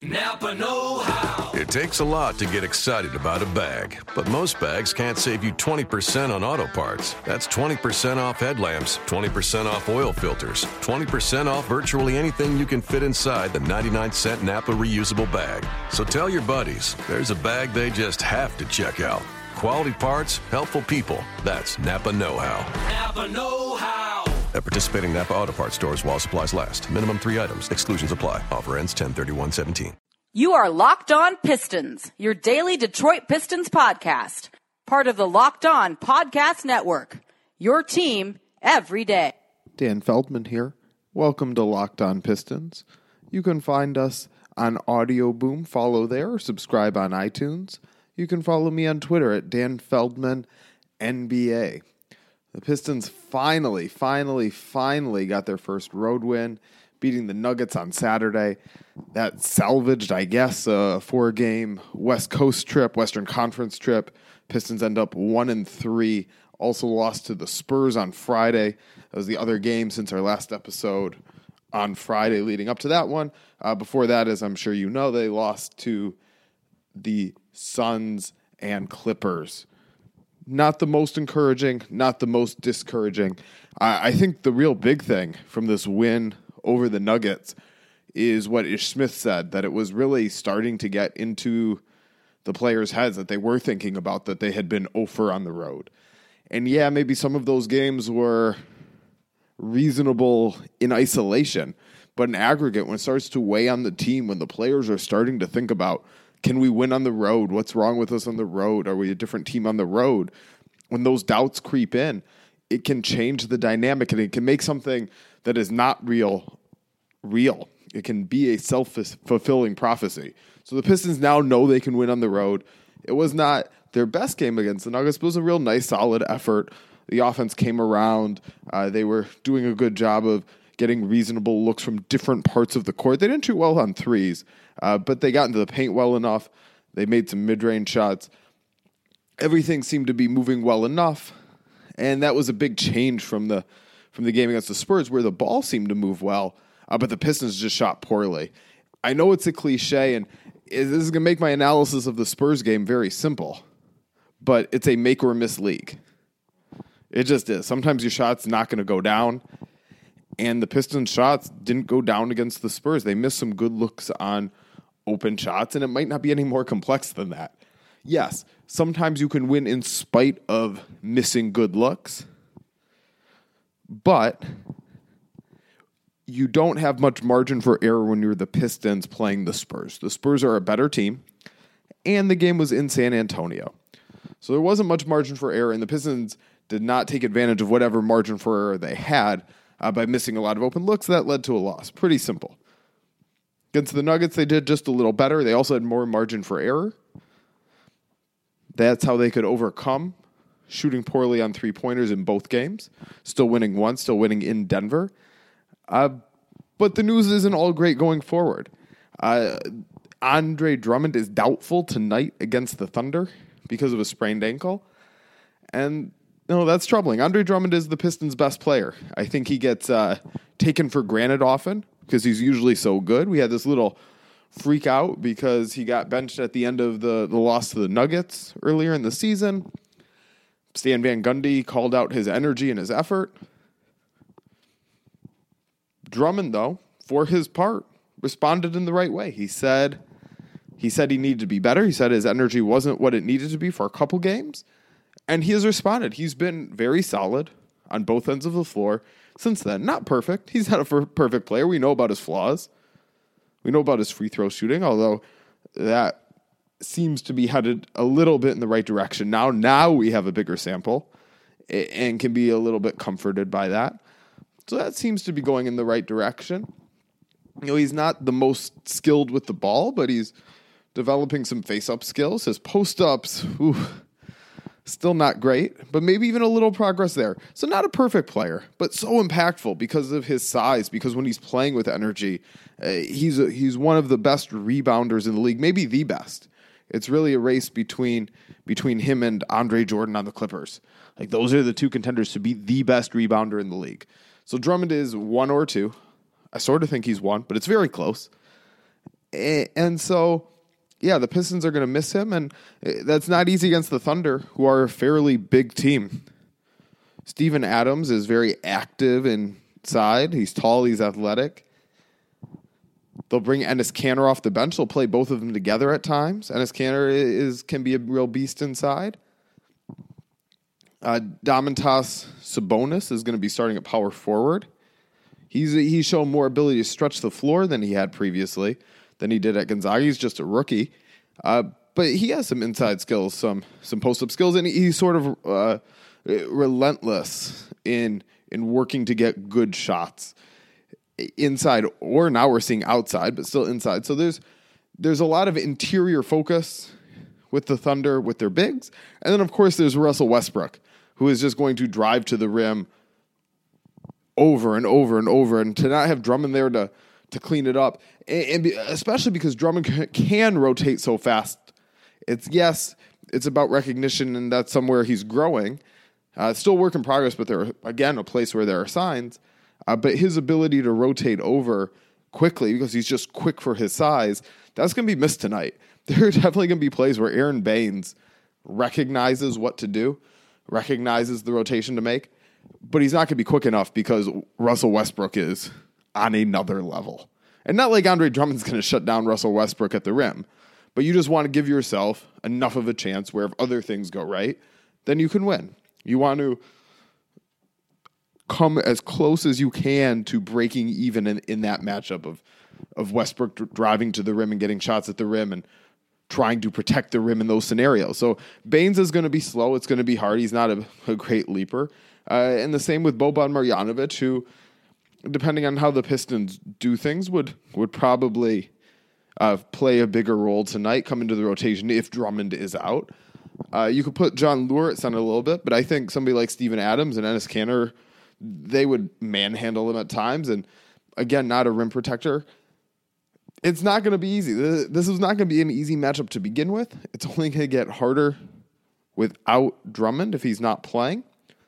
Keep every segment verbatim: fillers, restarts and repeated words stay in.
Napa know-how. It takes a lot to get excited about a bag, but most bags can't save you twenty percent on auto parts. That's twenty percent off headlamps, twenty percent off oil filters, twenty percent off virtually anything you can fit inside the ninety-nine cent Napa reusable bag. So tell your buddies, there's a bag they just have to check out. Quality parts, helpful people. That's Napa know-how. Napa know-how. At participating Napa Auto Parts stores while supplies last. Minimum three items. Exclusions apply. Offer ends ten thirty-one seventeen. You are Locked On Pistons, your daily Detroit Pistons podcast. Part of the Locked On Podcast Network. Your team every day. Dan Feldman here. Welcome to Locked On Pistons. You can find us on Audio Boom. Follow there or subscribe on iTunes. You can follow me on Twitter at Dan Feldman N B A. The Pistons finally, finally, finally got their first road win, beating the Nuggets on Saturday. That salvaged, I guess, a four-game West Coast trip, Western Conference trip. Pistons end up one and three. Also lost to the Spurs on Friday. That was the other game since our last episode on Friday leading up to that one. Uh, before that, as I'm sure you know, they lost to the Suns and Clippers. Not the most encouraging, not the most discouraging. I, I think the real big thing from this win over the Nuggets is what Ish Smith said, that it was really starting to get into the players' heads that they were thinking about that they had been oh for on the road. And yeah, maybe some of those games were reasonable in isolation, but in aggregate, when it starts to weigh on the team, when the players are starting to think about, can we win on the road? What's wrong with us on the road? Are we a different team on the road? When those doubts creep in, it can change the dynamic and it can make something that is not real, real. It can be a self-fulfilling prophecy. So the Pistons now know they can win on the road. It was not their best game against the Nuggets, but it was a real nice, solid effort. The offense came around. Uh, they were doing a good job of getting reasonable looks from different parts of the court. They didn't shoot well on threes, uh, but they got into the paint well enough. They made some mid-range shots. Everything seemed to be moving well enough, and that was a big change from the from the game against the Spurs, where the ball seemed to move well, uh, but the Pistons just shot poorly. I know it's a cliche, and this is going to make my analysis of the Spurs game very simple, but it's a make-or-miss league. It just is. Sometimes your shot's not going to go down, and the Pistons' shots didn't go down against the Spurs. They missed some good looks on open shots, and it might not be any more complex than that. Yes, sometimes you can win in spite of missing good looks, but you don't have much margin for error when you're the Pistons playing the Spurs. The Spurs are a better team, and the game was in San Antonio. So there wasn't much margin for error, and the Pistons did not take advantage of whatever margin for error they had uh, by missing a lot of open looks. That led to a loss. Pretty simple. Against the Nuggets, they did just a little better. They also had more margin for error. That's how they could overcome shooting poorly on three-pointers in both games. Still winning one, still winning in Denver. Uh, but the news isn't all great going forward. Uh, Andre Drummond is doubtful tonight against the Thunder because of a sprained ankle. And no, that's troubling. Andre Drummond is the Pistons' best player. I think he gets uh, taken for granted often because he's usually so good. We had this little freak out because he got benched at the end of the, the loss to the Nuggets earlier in the season. Stan Van Gundy called out his energy and his effort. Drummond, though, for his part, responded in the right way. He said he said he needed to be better. He said his energy wasn't what it needed to be for a couple games. And he has responded. He's been very solid on both ends of the floor since then. Not perfect. He's not a perfect player. We know about his flaws. We know about his free throw shooting, although that seems to be headed a little bit in the right direction. Now, now we have a bigger sample and can be a little bit comforted by that. So that seems to be going in the right direction. You know, he's not the most skilled with the ball, but he's developing some face-up skills. His post-ups, ooh, still not great, but maybe even a little progress there. So not a perfect player, but so impactful because of his size, because when he's playing with energy, uh, he's a, he's one of the best rebounders in the league, maybe the best. It's really a race between between him and Andre Jordan on the Clippers. Like, those are the two contenders to be the best rebounder in the league. So Drummond is one or two. I sort of think he's one, but it's very close. And so, yeah, the Pistons are going to miss him, and that's not easy against the Thunder, who are a fairly big team. Steven Adams is very active inside. He's tall, he's athletic. They'll bring Enes Kanter off the bench. They'll play both of them together at times. Enes Kanter is can be a real beast inside. Uh, Domantas Sabonis is going to be starting at power forward. He's he's shown more ability to stretch the floor than he had previously, than he did at Gonzaga. He's just a rookie. Uh, but he has some inside skills, some some post-up skills, and he's sort of uh, relentless in in working to get good shots inside, or now we're seeing outside, but still inside. So there's there's a lot of interior focus with the Thunder, with their bigs. And then, of course, there's Russell Westbrook, who is just going to drive to the rim over and over and over. And to not have Drummond there to, to clean it up, and, and be, especially because Drummond can, can rotate so fast. It's, yes, it's about recognition, and that's somewhere he's growing. Uh, it's still work in progress, but there, again, a place where there are signs. Uh, but his ability to rotate over quickly, because he's just quick for his size, that's going to be missed tonight. There are definitely going to be plays where Aaron Baines recognizes what to do, recognizes the rotation to make, but he's not going to be quick enough because Russell Westbrook is on another level. And not like Andre Drummond's going to shut down Russell Westbrook at the rim, but you just want to give yourself enough of a chance where if other things go right, then you can win. You want to come as close as you can to breaking even in, in that matchup of, of Westbrook d- driving to the rim and getting shots at the rim and trying to protect the rim in those scenarios. So Baines is going to be slow. It's going to be hard. He's not a, a great leaper. Uh, and the same with Boban Marjanovic, who, depending on how the Pistons do things, would would probably uh, play a bigger role tonight, come into the rotation if Drummond is out. Uh, you could put John Lure at center a little bit, but I think somebody like Steven Adams and Enes Kanter, they would manhandle him at times. And again, not a rim protector. It's not going to be easy. This is not going to be an easy matchup to begin with. It's only going to get harder without Drummond if he's not playing.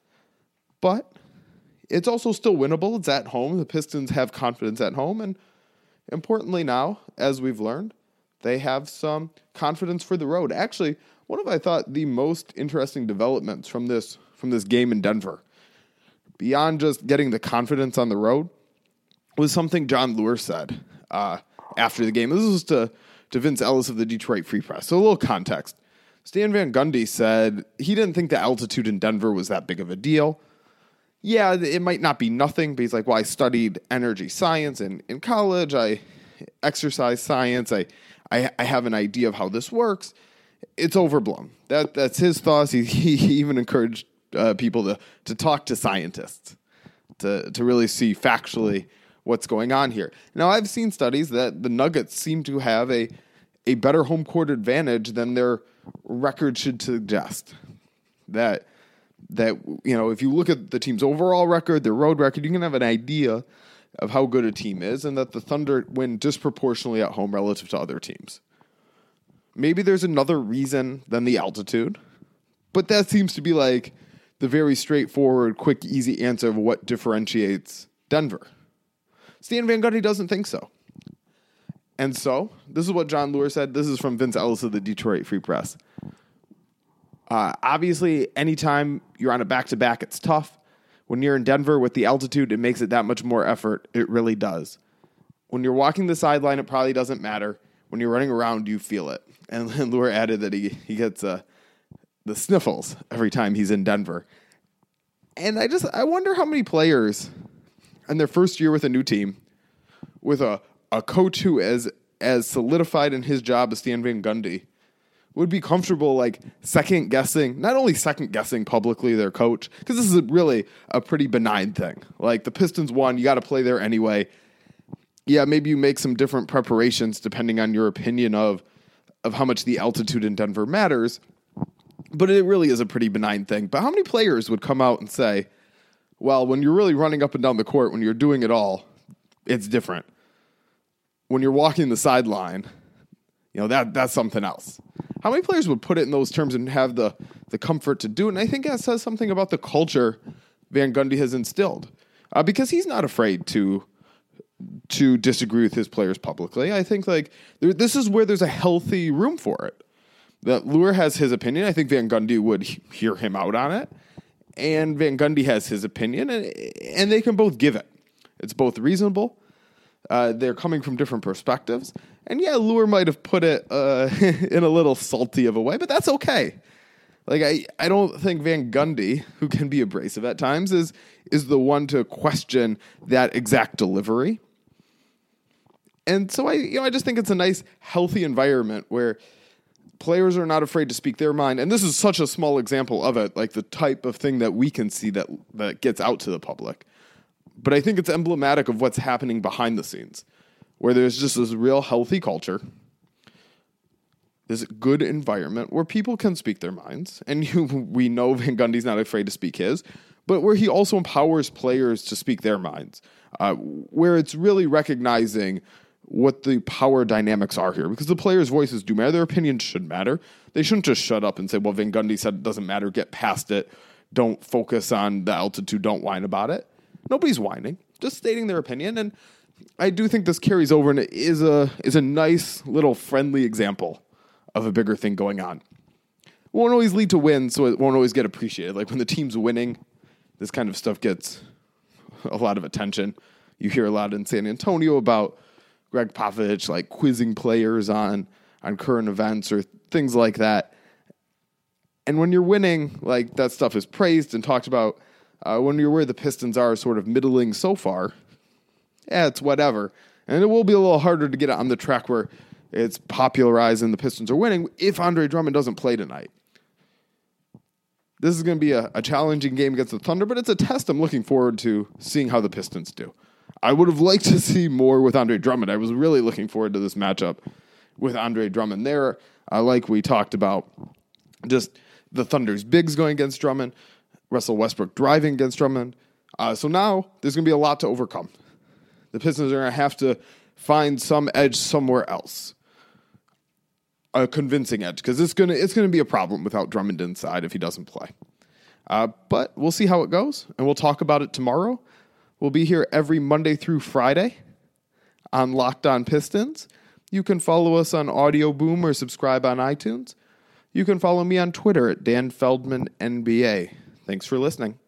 But it's also still winnable. It's at home. The Pistons have confidence at home. And importantly now, as we've learned, they have some confidence for the road. Actually, one of, I thought, the most interesting developments from this from this game in Denver, beyond just getting the confidence on the road, was something John Lure said uh, after the game. This was to, to Vince Ellis of the Detroit Free Press. So a little context. Stan Van Gundy said he didn't think the altitude in Denver was that big of a deal. Yeah, it might not be nothing, but he's like, well, I studied energy science in, in college. I exercise science. I, I I have an idea of how this works. It's overblown. That That's his thoughts. He, he even encouraged uh, people to, to talk to scientists, to, to really see factually what's going on here. Now, I've seen studies that the Nuggets seem to have a, a better home court advantage than their record should suggest. That... That, you know, if you look at the team's overall record, their road record, you can have an idea of how good a team is, and that the Thunder win disproportionately at home relative to other teams. Maybe there's another reason than the altitude, but that seems to be like the very straightforward, quick, easy answer of what differentiates Denver. Stan Van Gundy doesn't think so. And so, this is what John Lure said. This is from Vince Ellis of the Detroit Free Press. Uh, obviously, anytime you're on a back-to-back, it's tough. When you're in Denver with the altitude, it makes it that much more effort. It really does. When you're walking the sideline, it probably doesn't matter. When you're running around, you feel it. And, and Lure added that he, he gets uh, the sniffles every time he's in Denver. And I just, I wonder how many players in their first year with a new team, with a, a coach who is as solidified in his job as Stan Van Gundy, would be comfortable, like, second-guessing, not only second-guessing publicly their coach, because this is really a pretty benign thing. Like, the Pistons won, you got to play there anyway. Yeah, maybe you make some different preparations depending on your opinion of, of how much the altitude in Denver matters, but it really is a pretty benign thing. But how many players would come out and say, well, when you're really running up and down the court, when you're doing it all, it's different. When you're walking the sideline, you know, that that's something else. How many players would put it in those terms and have the, the comfort to do it? And I think that says something about the culture Van Gundy has instilled. Uh, because he's not afraid to to disagree with his players publicly. I think like there, this is where there's a healthy room for it. That Luer has his opinion. I think Van Gundy would he- hear him out on it. And Van Gundy has his opinion, and, and they can both give it. It's both reasonable. Uh, they're coming from different perspectives. And yeah, Luer might have put it uh, in a little salty of a way, but that's okay. Like I, I don't think Van Gundy, who can be abrasive at times, is is the one to question that exact delivery. And so I, you know, I just think it's a nice, healthy environment where players are not afraid to speak their mind. And this is such a small example of it, like the type of thing that we can see that that gets out to the public. But I think it's emblematic of what's happening behind the scenes, where there's just this real healthy culture, this good environment where people can speak their minds. And you, we know Van Gundy's not afraid to speak his, but where he also empowers players to speak their minds, uh, where it's really recognizing what the power dynamics are here, because the players' voices do matter. Their opinions should matter. They shouldn't just shut up and say, well, Van Gundy said it doesn't matter, get past it, don't focus on the altitude, don't whine about it. Nobody's whining, just stating their opinion. And I do think this carries over and it is a, is a nice little friendly example of a bigger thing going on. It won't always lead to wins, so it won't always get appreciated. Like when the team's winning, this kind of stuff gets a lot of attention. You hear a lot in San Antonio about Greg Popovich like quizzing players on on current events or things like that. And when you're winning, like that stuff is praised and talked about. Uh, when you're where the Pistons are, sort of middling so far, yeah, it's whatever. And it will be a little harder to get on the track where it's popularized and the Pistons are winning if Andre Drummond doesn't play tonight. This is going to be a, a challenging game against the Thunder, but it's a test I'm looking forward to seeing how the Pistons do. I would have liked to see more with Andre Drummond. I was really looking forward to this matchup with Andre Drummond there. Uh, like we talked about, just the Thunder's bigs going against Drummond, Russell Westbrook driving against Drummond. Uh, so now there's going to be a lot to overcome. The Pistons are going to have to find some edge somewhere else. A convincing edge, because it's going to it's going to be a problem without Drummond inside if he doesn't play. Uh, but we'll see how it goes, and we'll talk about it tomorrow. We'll be here every Monday through Friday on Locked On Pistons. You can follow us on Audio Boom or subscribe on iTunes. You can follow me on Twitter at Dan Feldman N B A. Thanks for listening.